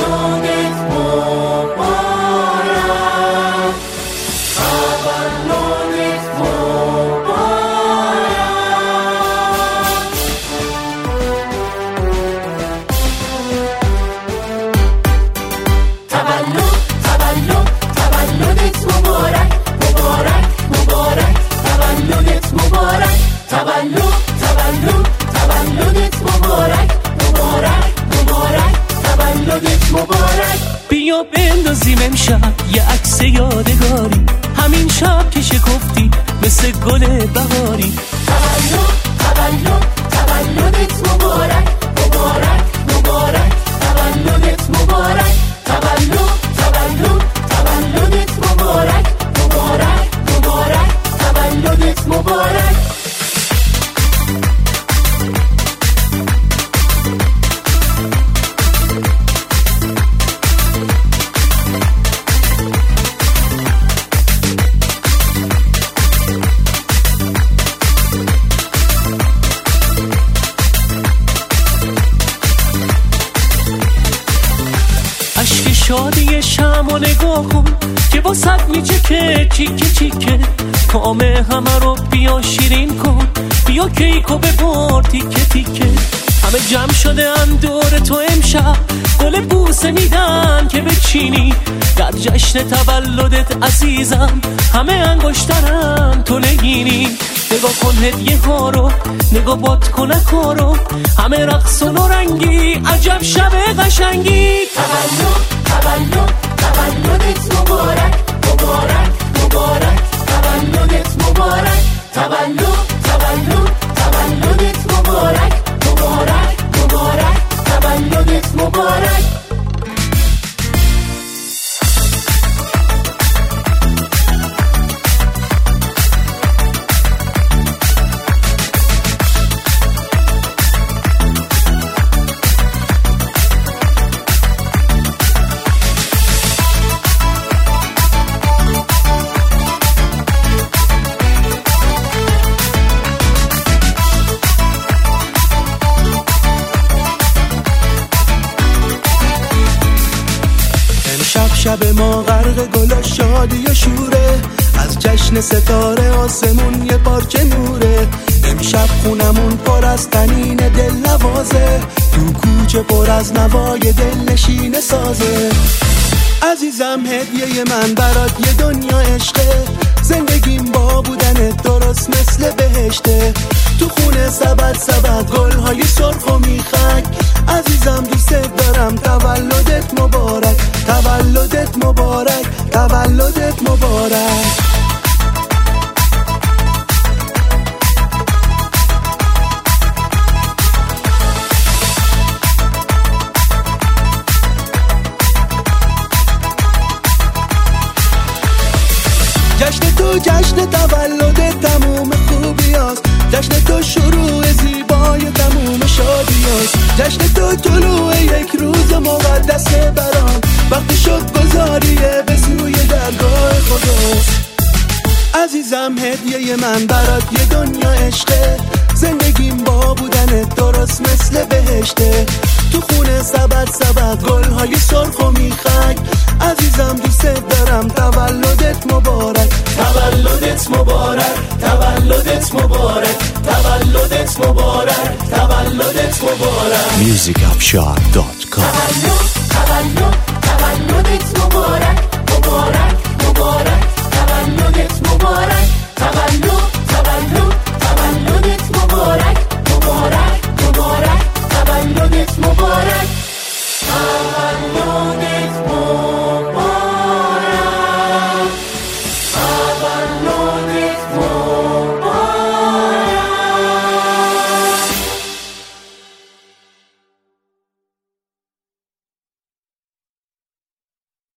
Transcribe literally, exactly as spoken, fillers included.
بیا بندازیم امشب یه عکس یادگاری، همین شب که شکفتی مثل گل بهاری. تولد تولد تولدت مبارک مبارک مبارک تولدت مبارک تولد تولد تولدت مبارک مبارک مبارک تولدت مبارک. عشق شادی شمع نگاه کن که واسط میچکه چیکه چیکه، کام همه رو بیا شیرین کن، بیا کیکو ببر تیکه تیکه. همه جمع شده ان دور تو امشب، گل بوسه میدن که بچینی در جشن تولدت عزیزم، همه انگشترن تو نگینی. نگاه کن هدیه ها رو، نگاه باد کنک ها رو، همه رقص و نورنگی، عجب شب قشنگی. تولد تولد تولدت مبارک مبارک مبارک تولدت مبارک تولد تولد تولدت مبارک مبارک مبارک تولدت مبارک. شب ما غرق گل و شادی و شوره، از جشن ستاره آسمون یه پارچه نوره. امشب خونمون پر از طنین دل نوازه، تو کوچه پر از نوای دل نشین سازه. عزیزم هدیه من برات یه دنیا عشقه، زندگیم با بودنت درست مثل بهشته. تو خونه سبد سبد گل‌های سرخ و میخک، عزیزم دوست دارم تولدت مبارک تولدت مبارک تولدت مبارک. جشن تو جشن تولد تموم خوبی هست، جشن تو شروع زیبای تموم شادی هست، جشن تو طلوع یک روز مقدس برام، وقتی شد گذاریه به سوی درگاه خداست. عزیزم هدیه من برات یه دنیا عشقه، زندگیم با بودنت درست مثل بهشته. تو خونه سبد سبد گل‌های سرخ و میخک، عزیزم دوست دارم تولدت مبارک تولدت مبارک تولدت مبارک تولدت مبارک تولدت مبارک. music up shop dot com تولد تولد تولدت مبارک